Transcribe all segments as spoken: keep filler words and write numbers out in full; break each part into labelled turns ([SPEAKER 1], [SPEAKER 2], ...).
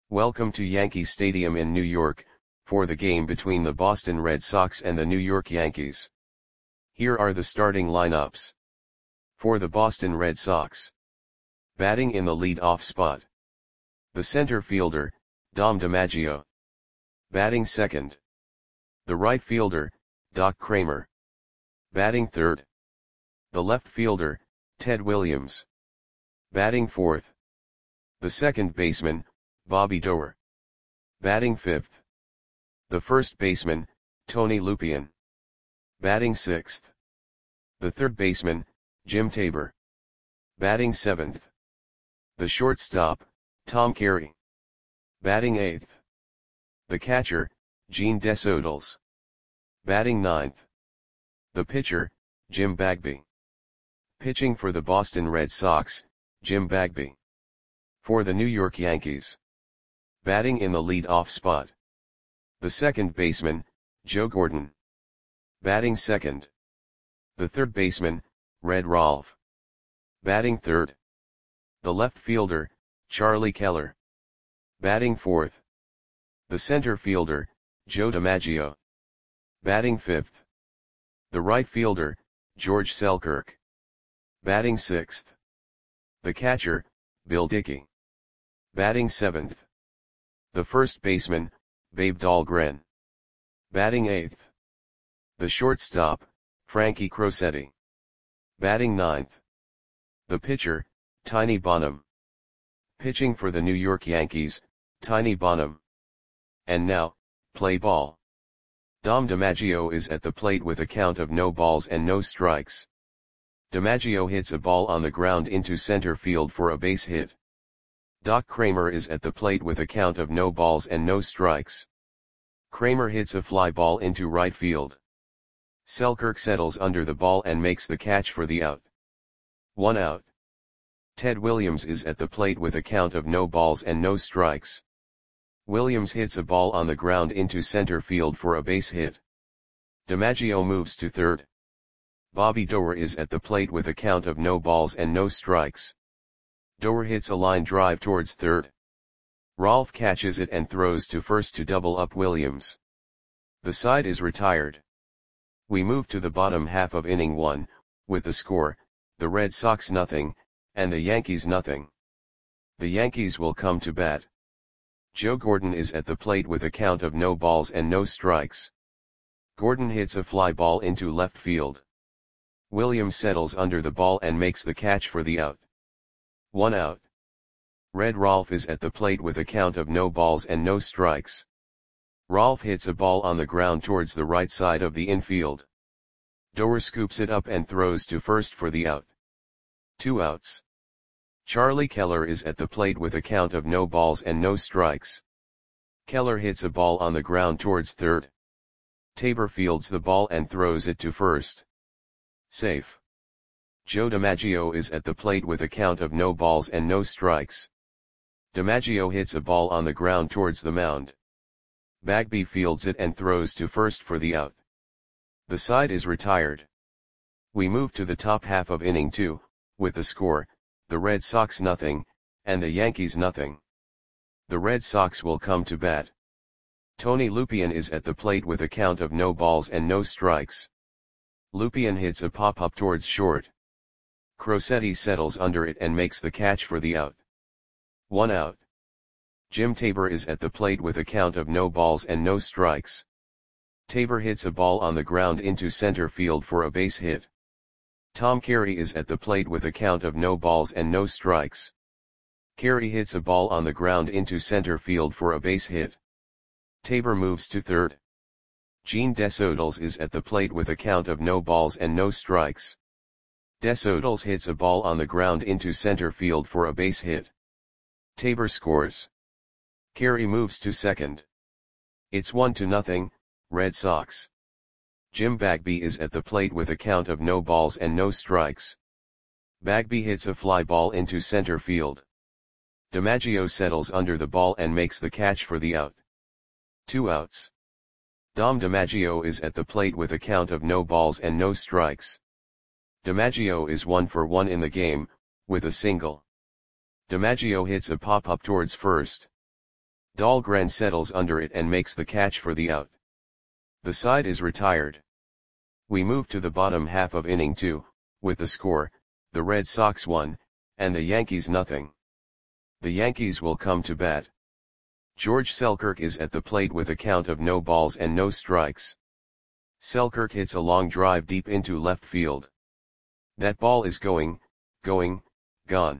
[SPEAKER 1] Welcome to Yankee Stadium in New York, for the game between the Boston Red Sox and the New York Yankees. Here are the starting lineups. For the Boston Red Sox. Batting in the lead-off spot. The center fielder, Dom DiMaggio. Batting second. The right fielder, Doc Cramer. Batting third. The left fielder, Ted Williams. Batting fourth. The second baseman, Bobby Doerr. Batting fifth. The first baseman, Tony Lupien. Batting sixth. The third baseman, Jim Tabor. Batting seventh. The shortstop, Tom Carey. Batting eighth. The catcher, Gene Desaules. Batting ninth. The pitcher, Jim Bagby. Pitching for the Boston Red Sox, Jim Bagby. For the New York Yankees. Batting in the lead-off spot. The second baseman, Joe Gordon. Batting second. The third baseman, Red Rolfe. Batting third. The left fielder, Charlie Keller. Batting fourth. The center fielder, Joe DiMaggio. Batting fifth. The right fielder, George Selkirk. Batting sixth. The catcher, Bill Dickey. Batting seventh. The first baseman, Babe Dahlgren. Batting eighth. The shortstop, Frankie Crosetti. Batting ninth. The pitcher, Tiny Bonham. Pitching for the New York Yankees, Tiny Bonham. And now, play ball. Dom DiMaggio is at the plate with a count of no balls and no strikes. DiMaggio hits a ball on the ground into center field for a base hit. Doc Cramer is at the plate with a count of no balls and no strikes. Cramer hits a fly ball into right field. Selkirk settles under the ball and makes the catch for the out. One out. Ted Williams is at the plate with a count of no balls and no strikes. Williams hits a ball on the ground into center field for a base hit. DiMaggio moves to third. Bobby Doerr is at the plate with a count of no balls and no strikes. Doerr hits a line drive towards third. Rolfe catches it and throws to first to double up Williams. The side is retired. We move to the bottom half of inning one, with the score, the Red Sox nothing, and the Yankees nothing. The Yankees will come to bat. Joe Gordon is at the plate with a count of no balls and no strikes. Gordon hits a fly ball into left field. Williams settles under the ball and makes the catch for the out. One out. Red Rolfe is at the plate with a count of no balls and no strikes. Rolfe hits a ball on the ground towards the right side of the infield. Doerr scoops it up and throws to first for the out. Two outs. Charlie Keller is at the plate with a count of no balls and no strikes. Keller hits a ball on the ground towards third. Tabor fields the ball and throws it to first. Safe. Joe DiMaggio is at the plate with a count of no balls and no strikes. DiMaggio hits a ball on the ground towards the mound. Bagby fields it and throws to first for the out. The side is retired. We move to the top half of inning two, with the score, the Red Sox nothing, and the Yankees nothing. The Red Sox will come to bat. Tony Lupien is at the plate with a count of no balls and no strikes. Lupien hits a pop-up towards short. Crosetti settles under it and makes the catch for the out. One out. Jim Tabor is at the plate with a count of no balls and no strikes. Tabor hits a ball on the ground into center field for a base hit. Tom Carey is at the plate with a count of no balls and no strikes. Carey hits a ball on the ground into center field for a base hit. Tabor moves to third. Gene Desaules is at the plate with a count of no balls and no strikes. Desaules hits a ball on the ground into center field for a base hit. Tabor scores. Carey moves to second. It's one to nothing, Red Sox. Jim Bagby is at the plate with a count of no balls and no strikes. Bagby hits a fly ball into center field. DiMaggio settles under the ball and makes the catch for the out. Two outs. Dom DiMaggio is at the plate with a count of no balls and no strikes. DiMaggio is one for one in the game, with a single. DiMaggio hits a pop-up towards first. Dahlgren settles under it and makes the catch for the out. The side is retired. We move to the bottom half of inning two, with the score, the Red Sox one, and the Yankees nothing. The Yankees will come to bat. George Selkirk is at the plate with a count of no balls and no strikes. Selkirk hits a long drive deep into left field. That ball is going, going, gone.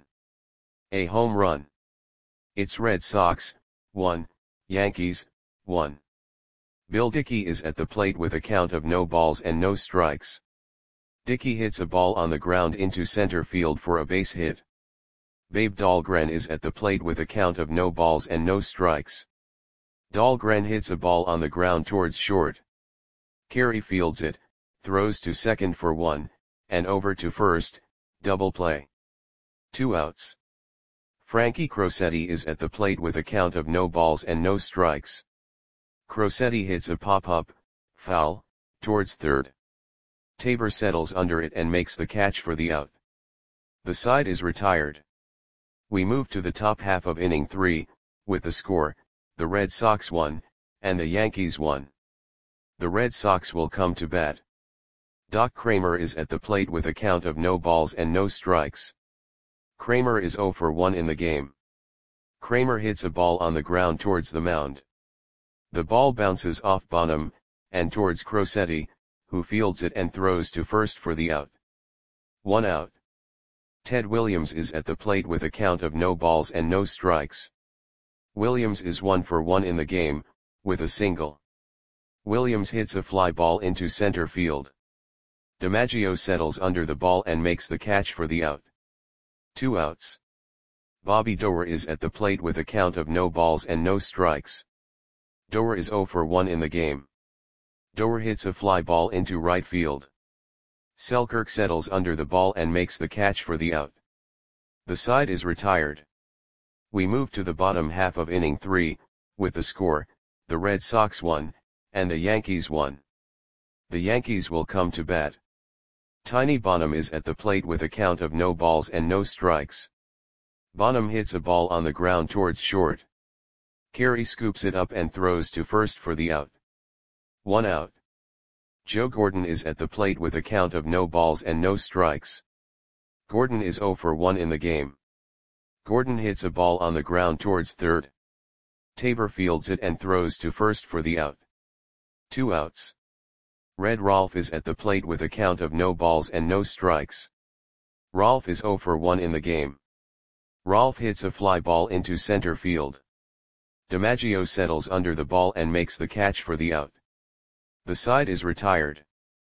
[SPEAKER 1] A home run. It's Red Sox, one, Yankees, one. Bill Dickey is at the plate with a count of no balls and no strikes. Dickey hits a ball on the ground into center field for a base hit. Babe Dahlgren is at the plate with a count of no balls and no strikes. Dahlgren hits a ball on the ground towards short. Carey fields it, throws to second for one, and over to first, double play. Two outs. Frankie Crosetti is at the plate with a count of no balls and no strikes. Crosetti hits a pop-up, foul, towards third. Tabor settles under it and makes the catch for the out. The side is retired. We move to the top half of inning three, with the score, the Red Sox one, and the Yankees one. The Red Sox will come to bat. Doc Kramer is at the plate with a count of no balls and no strikes. Kramer is oh for one in the game. Kramer hits a ball on the ground towards the mound. The ball bounces off Bonham, and towards Crosetti, who fields it and throws to first for the out. One out. Ted Williams is at the plate with a count of no balls and no strikes. Williams is one for one in the game, with a single. Williams hits a fly ball into center field. DiMaggio settles under the ball and makes the catch for the out. Two outs. Bobby Doerr is at the plate with a count of no balls and no strikes. Doerr is oh for one in the game. Doerr hits a fly ball into right field. Selkirk settles under the ball and makes the catch for the out. The side is retired. We move to the bottom half of inning three, with the score, the Red Sox one, and the Yankees one. The Yankees will come to bat. Tiny Bonham is at the plate with a count of no balls and no strikes. Bonham hits a ball on the ground towards short. Carey scoops it up and throws to first for the out. One out. Joe Gordon is at the plate with a count of no balls and no strikes. Gordon is oh for one in the game. Gordon hits a ball on the ground towards third. Tabor fields it and throws to first for the out. Two outs. Red Rolfe is at the plate with a count of no balls and no strikes. Rolfe is oh for one in the game. Rolfe hits a fly ball into center field. DiMaggio settles under the ball and makes the catch for the out. The side is retired.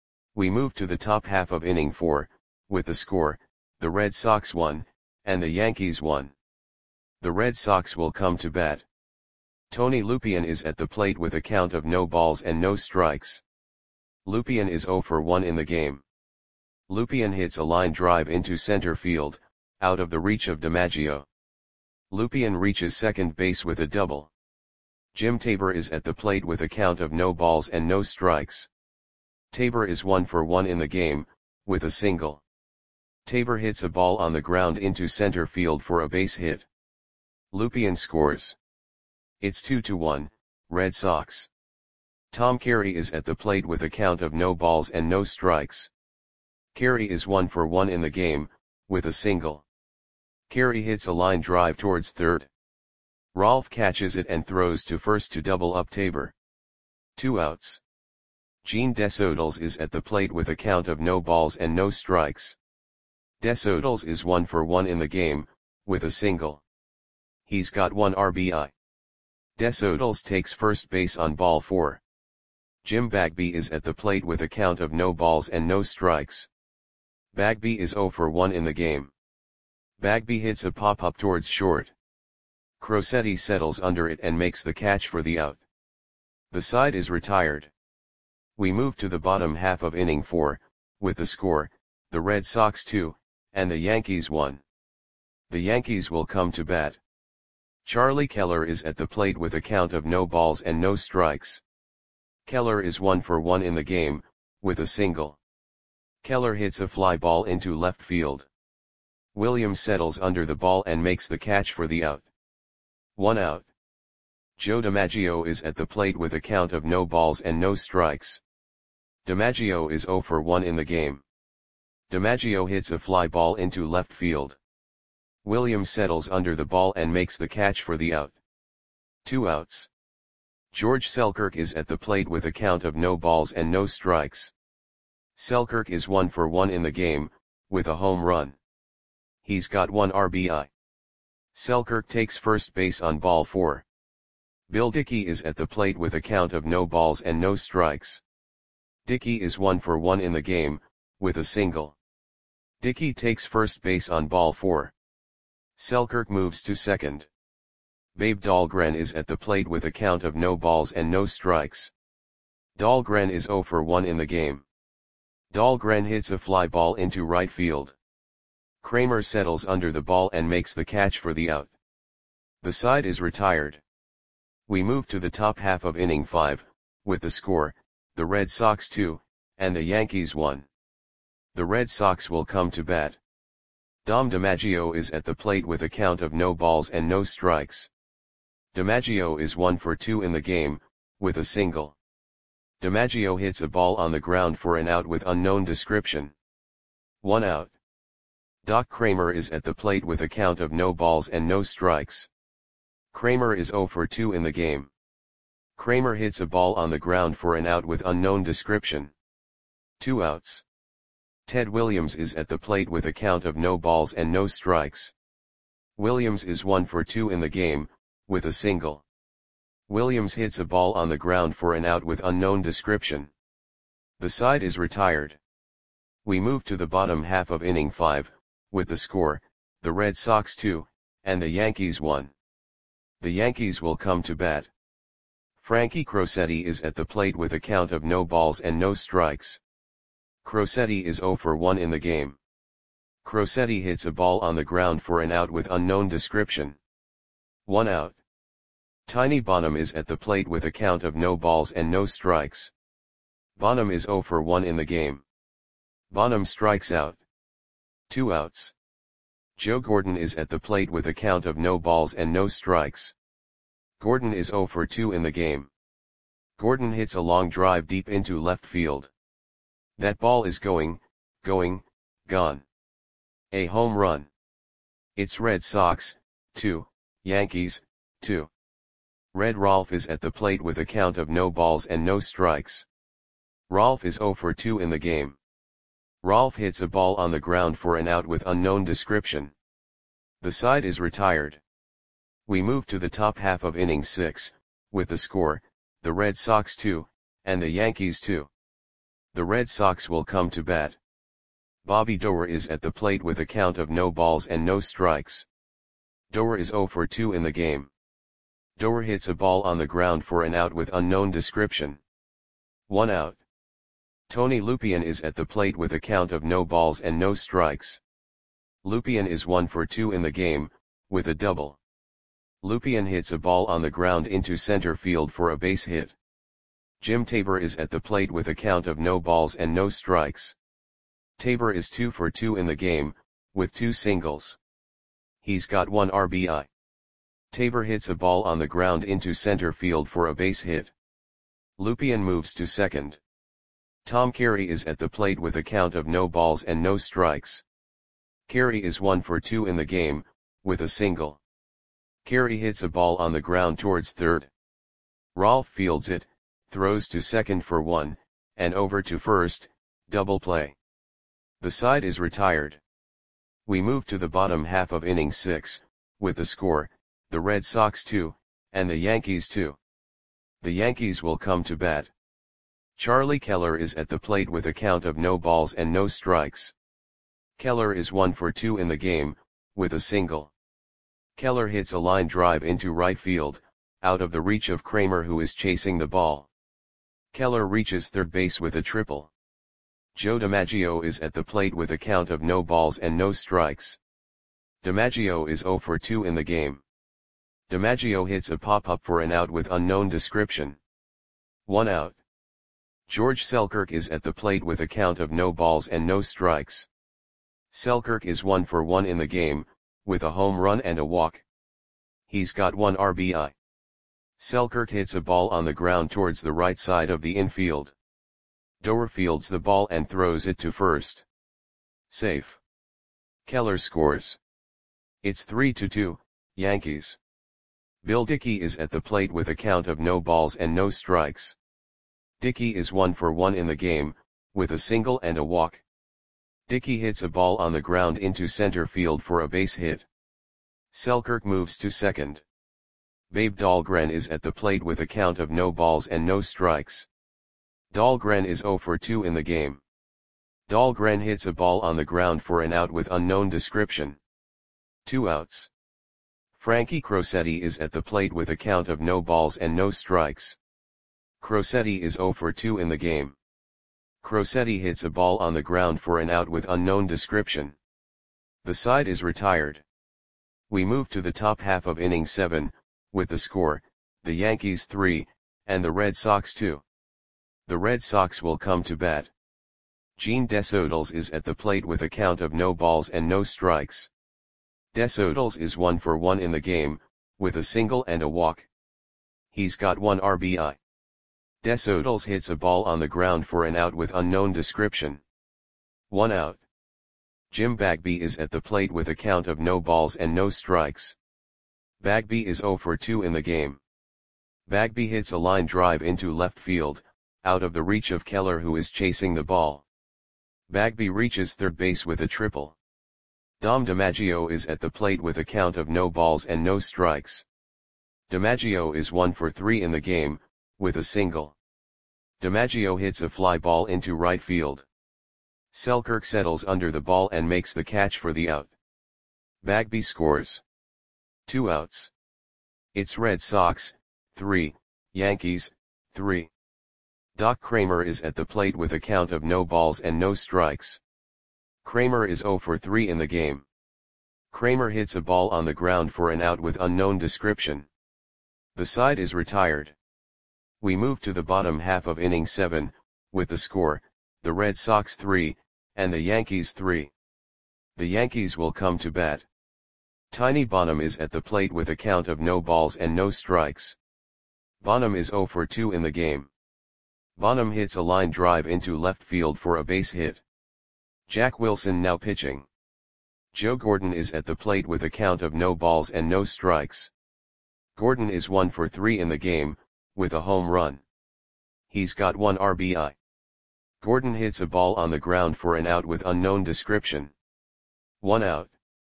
[SPEAKER 1] We move to the top half of inning four, with the score, the Red Sox one, and the Yankees one. The Red Sox will come to bat. Tony Lupien is at the plate with a count of no balls and no strikes. Lupien is oh for one in the game. Lupien hits a line drive into center field, out of the reach of DiMaggio. Lupien reaches second base with a double. Jim Tabor is at the plate with a count of no balls and no strikes. Tabor is one for one in the game, with a single. Tabor hits a ball on the ground into center field for a base hit. Lupien scores. It's two to one, Red Sox. Tom Carey is at the plate with a count of no balls and no strikes. Carey is one for one in the game, with a single. Carey hits a line drive towards third. Rolfe catches it and throws to first to double up Tabor. Two outs. Gene Desodals is at the plate with a count of no balls and no strikes. Desodals is one for one in the game, with a single. He's got one R B I. Desodals takes first base on ball four. Jim Bagby is at the plate with a count of no balls and no strikes. Bagby is oh for one in the game. Bagby hits a pop-up towards short. Crosetti settles under it and makes the catch for the out. The side is retired. We move to the bottom half of inning four, with the score, the Red Sox two, and the Yankees one. The Yankees will come to bat. Charlie Keller is at the plate with a count of no balls and no strikes. Keller is one for one in the game, with a single. Keller hits a fly ball into left field. Williams settles under the ball and makes the catch for the out. One out. Joe DiMaggio is at the plate with a count of no balls and no strikes. DiMaggio is zero for one in the game. DiMaggio hits a fly ball into left field. Williams settles under the ball and makes the catch for the out. Two outs. George Selkirk is at the plate with a count of no balls and no strikes. Selkirk is one for one in the game, with a home run. He's got one R B I. Selkirk takes first base on ball four. Bill Dickey is at the plate with a count of no balls and no strikes. Dickey is one for one in the game, with a single. Dickey takes first base on ball four. Selkirk moves to second. Babe Dahlgren is at the plate with a count of no balls and no strikes. Dahlgren is zero for one in the game. Dahlgren hits a fly ball into right field. Kramer settles under the ball and makes the catch for the out. The side is retired. We move to the top half of inning five, with the score, the Red Sox two, and the Yankees one. The Red Sox will come to bat. Dom DiMaggio is at the plate with a count of no balls and no strikes. DiMaggio is one for two in the game, with a single. DiMaggio hits a ball on the ground for an out with unknown description. One out. Doc Kramer is at the plate with a count of no balls and no strikes. Kramer is zero for two in the game. Kramer hits a ball on the ground for an out with unknown description. Two outs. Ted Williams is at the plate with a count of no balls and no strikes. Williams is one for two in the game, with a single. Williams hits a ball on the ground for an out with unknown description. The side is retired. We move to the bottom half of inning five, with the score, the Red Sox two, and the Yankees one. The Yankees will come to bat. Frankie Crosetti is at the plate with a count of no balls and no strikes. Crosetti is zero for one in the game. Crosetti hits a ball on the ground for an out with unknown description. One out. Tiny Bonham is at the plate with a count of no balls and no strikes. Bonham is zero for one in the game. Bonham strikes out. Two outs. Joe Gordon is at the plate with a count of no balls and no strikes. Gordon is zero for two in the game. Gordon hits a long drive deep into left field. That ball is going, going, gone. A home run. It's Red Sox, two, Yankees, two. Red Rolf is at the plate with a count of no balls and no strikes. Rolf is zero for two in the game. Rolf hits a ball on the ground for an out with unknown description. The side is retired. We move to the top half of inning six, with the score, the Red Sox two, and the Yankees two. The Red Sox will come to bat. Bobby Doerr is at the plate with a count of no balls and no strikes. Doerr is zero for two in the game. Doerr hits a ball on the ground for an out with unknown description. One out. Tony Lupien is at the plate with a count of no balls and no strikes. Lupien is one for two in the game, with a double. Lupien hits a ball on the ground into center field for a base hit. Jim Tabor is at the plate with a count of no balls and no strikes. Tabor is two for two in the game, with two singles. He's got one R B I. Tabor hits a ball on the ground into center field for a base hit. Lupien moves to second. Tom Carey is at the plate with a count of no balls and no strikes. Carey is one for two in the game, with a single. Carey hits a ball on the ground towards third. Rolf fields it, throws to second for one, and over to first, double play. The side is retired. We move to the bottom half of inning six, with the score, the Red Sox two, and the Yankees two. The Yankees will come to bat. Charlie Keller is at the plate with a count of no balls and no strikes. Keller is one for two in the game, with a single. Keller hits a line drive into right field, out of the reach of Kramer who is chasing the ball. Keller reaches third base with a triple. Joe DiMaggio is at the plate with a count of no balls and no strikes. DiMaggio is zero for two in the game. DiMaggio hits a pop-up for an out with unknown description. One out. George Selkirk is at the plate with a count of no balls and no strikes. Selkirk is one for one in the game, with a home run and a walk. He's got one R B I. Selkirk hits a ball on the ground towards the right side of the infield. Doer fields the ball and throws it to first. Safe. Keller scores. It's three to two, Yankees. Bill Dickey is at the plate with a count of no balls and no strikes. Dickey is one for one in the game, with a single and a walk. Dickey hits a ball on the ground into center field for a base hit. Selkirk moves to second. Babe Dahlgren is at the plate with a count of no balls and no strikes. Dahlgren is zero for two in the game. Dahlgren hits a ball on the ground for an out with unknown description. Two outs. Frankie Crosetti is at the plate with a count of no balls and no strikes. Crosetti is zero for two in the game. Crosetti hits a ball on the ground for an out with unknown description. The side is retired. We move to the top half of inning seven, with the score, the Yankees three, and the Red Sox two. The Red Sox will come to bat. Gene Desodals is at the plate with a count of no balls and no strikes. Desodals is one for one in the game, with a single and a walk. He's got one R B I. Desodals hits a ball on the ground for an out with unknown description. One out. Jim Bagby is at the plate with a count of no balls and no strikes. Bagby is zero for two in the game. Bagby hits a line drive into left field, out of the reach of Keller, who is chasing the ball. Bagby reaches third base with a triple. Dom DiMaggio is at the plate with a count of no balls and no strikes. DiMaggio is one for three in the game, with a single. DiMaggio hits a fly ball into right field. Selkirk settles under the ball and makes the catch for the out. Bagby scores. Two outs. It's Red Sox, three, Yankees, three. Doc Kramer is at the plate with a count of no balls and no strikes. Kramer is zero for three in the game. Kramer hits a ball on the ground for an out with unknown description. The side is retired. We move to the bottom half of inning seven, with the score, the Red Sox three, and the Yankees three. The Yankees will come to bat. Tiny Bonham is at the plate with a count of no balls and no strikes. Bonham is zero for two in the game. Bonham hits a line drive into left field for a base hit. Jack Wilson now pitching. Joe Gordon is at the plate with a count of no balls and no strikes. Gordon is one for three in the game, with a home run. He's got one R B I. Gordon hits a ball on the ground for an out with unknown description. One out.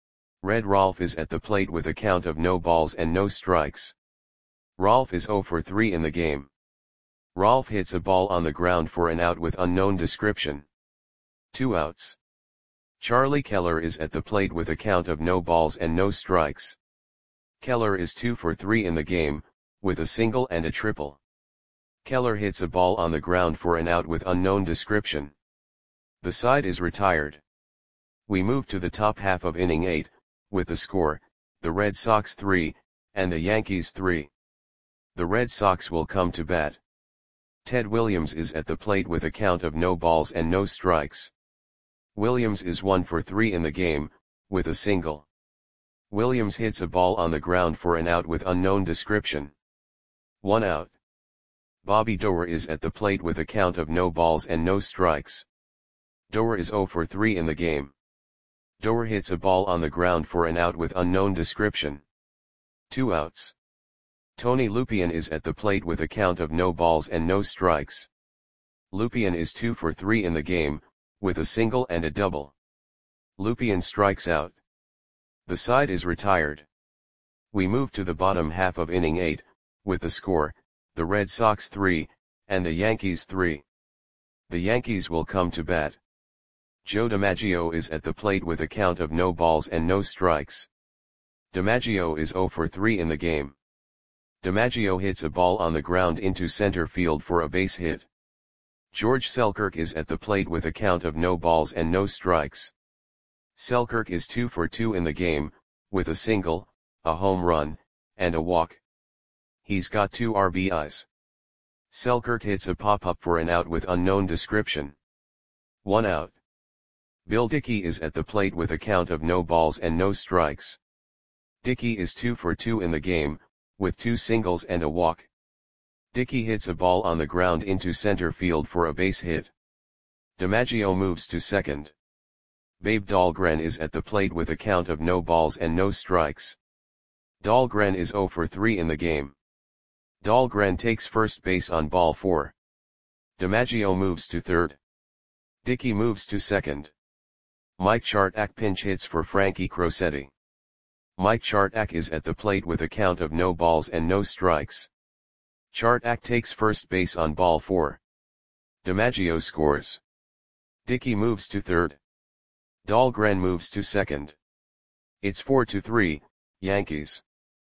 [SPEAKER 1] Red Rolfe is at the plate with a count of no balls and no strikes. Rolfe is zero for three in the game. Rolfe hits a ball on the ground for an out with unknown description. Two outs. Charlie Keller is at the plate with a count of no balls and no strikes. Keller is two for three in the game, with a single and a triple. Keller hits a ball on the ground for an out with unknown description. The side is retired. We move to the top half of inning eight, with the score, the Red Sox three, and the Yankees three. The Red Sox will come to bat. Ted Williams is at the plate with a count of no balls and no strikes. Williams is one for three in the game, with a single. Williams hits a ball on the ground for an out with unknown description. One out. Bobby Doer is at the plate with a count of no balls and no strikes. Doer is zero for three in the game. Doer hits a ball on the ground for an out with unknown description. Two outs. Tony Lupien is at the plate with a count of no balls and no strikes. Lupien is two for three in the game, with a single and a double. Lupien strikes out. The side is retired. We move to the bottom half of inning eight, with the score, the Red Sox three, and the Yankees three. The Yankees will come to bat. Joe DiMaggio is at the plate with a count of no balls and no strikes. DiMaggio is zero for three in the game. DiMaggio hits a ball on the ground into center field for a base hit. George Selkirk is at the plate with a count of no balls and no strikes. Selkirk is two for two in the game, with a single, a home run, and a walk. He's got two R B Is. Selkirk hits a pop-up for an out with unknown description. One out. Bill Dickey is at the plate with a count of no balls and no strikes. Dickey is two for two in the game, with two singles and a walk. Dickey hits a ball on the ground into center field for a base hit. DiMaggio moves to second. Babe Dahlgren is at the plate with a count of no balls and no strikes. Dahlgren is zero for three in the game. Dahlgren takes first base on ball four. DiMaggio moves to third. Dickey moves to second. Mike Chartak pinch hits for Frankie Crosetti. Mike Chartak is at the plate with a count of no balls and no strikes. Chartak takes first base on ball four. DiMaggio scores. Dickey moves to third. Dahlgren moves to second. It's four to three, Yankees.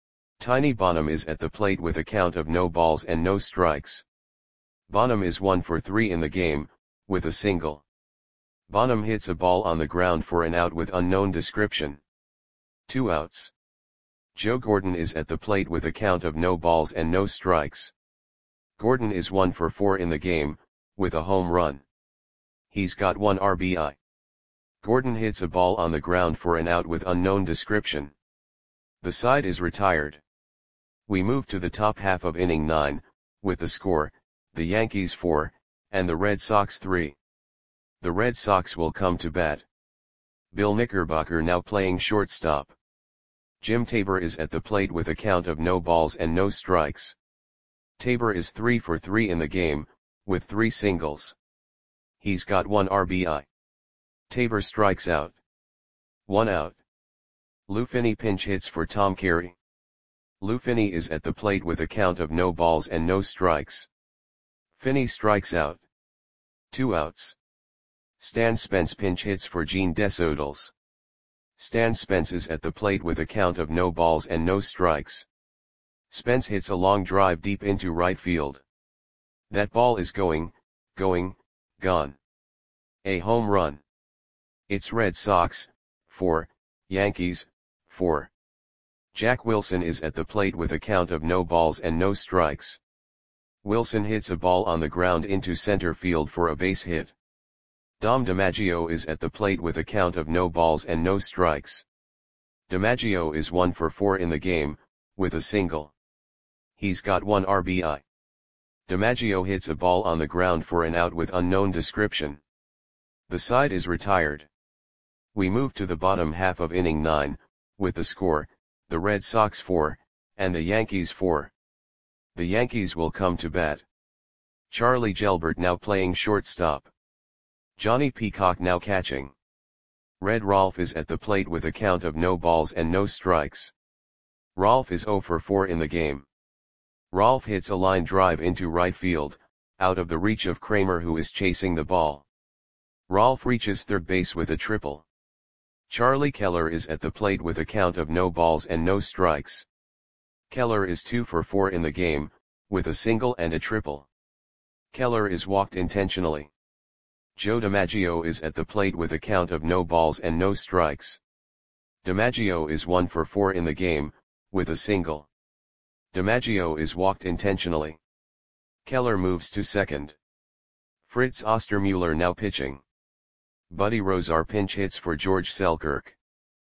[SPEAKER 1] Tiny Bonham is at the plate with a count of no balls and no strikes. Bonham is one for three in the game, with a single. Bonham hits a ball on the ground for an out with unknown description. Two outs. Joe Gordon is at the plate with a count of no balls and no strikes. Gordon is one for four in the game, with a home run. He's got one R B I. Gordon hits a ball on the ground for an out with unknown description. The side is retired. We move to the top half of inning nine, with the score, the Yankees four, and the Red Sox three. The Red Sox will come to bat. Bill Knickerbocker now playing shortstop. Jim Tabor is at the plate with a count of no balls and no strikes. Tabor is three for three in the game, with three singles. He's got one R B I. Tabor strikes out. One out. Lou Finney pinch hits for Tom Carey. Lou Finney is at the plate with a count of no balls and no strikes. Finney strikes out. Two outs. Stan Spence pinch hits for Gene Desodals. Stan Spence is at the plate with a count of no balls and no strikes. Spence hits a long drive deep into right field. That ball is going, going, gone. A home run. It's Red Sox, four, Yankees, four. Jack Wilson is at the plate with a count of no balls and no strikes. Wilson hits a ball on the ground into center field for a base hit. Dom DiMaggio is at the plate with a count of no balls and no strikes. DiMaggio is one for four in the game, with a single. He's got one R B I. DiMaggio hits a ball on the ground for an out with unknown description. The side is retired. We move to the bottom half of inning nine, with the score, the Red Sox four, and the Yankees four. The Yankees will come to bat. Charlie Gelbert now playing shortstop. Johnny Peacock now catching. Red Rolf is at the plate with a count of no balls and no strikes. Rolf is zero for four in the game. Rolf hits a line drive into right field, out of the reach of Kramer who is chasing the ball. Rolf reaches third base with a triple. Charlie Keller is at the plate with a count of no balls and no strikes. Keller is two for four in the game, with a single and a triple. Keller is walked intentionally. Joe DiMaggio is at the plate with a count of no balls and no strikes. DiMaggio is one for four in the game, with a single. DiMaggio is walked intentionally. Keller moves to second. Fritz Ostermuller now pitching. Buddy Rozar pinch hits for George Selkirk.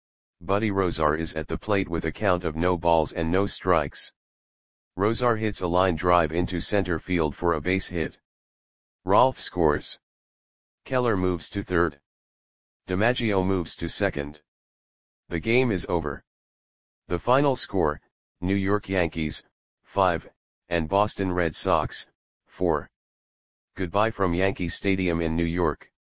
[SPEAKER 1] Buddy Rozar is at the plate with a count of no balls and no strikes. Rozar hits a line drive into center field for a base hit. Rolf scores. Keller moves to third. DiMaggio moves to second. The game is over. The final score, New York Yankees, five, and Boston Red Sox, four. Goodbye from Yankee Stadium in New York.